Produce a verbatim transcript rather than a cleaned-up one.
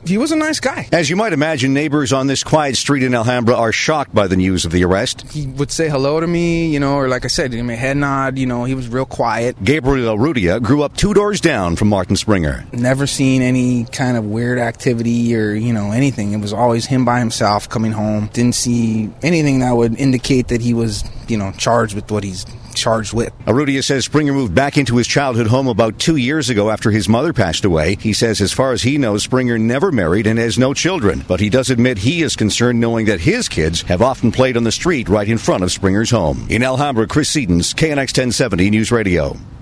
he was a nice guy. As you might imagine, neighbors on this quiet street in Alhambra are shocked by the news of the arrest. He would say hello to me, you know, or like I said, give me a head nod, you know, he was real quiet. Gabriel Rudia grew up two doors down from Martin Springer. Never seen any kind of weird activity or, you know, anything. It was always him by himself coming home. Didn't see anything that would indicate that he was, you know, charged with what he's charged with. Arudia says Springer moved back into his childhood home about two years ago after his mother passed away. He says as far as he knows, Springer never married and has no children. But he does admit he is concerned knowing that his kids have often played on the street right in front of Springer's home. In Alhambra, Chris Sedens, K N X ten seventy News Radio.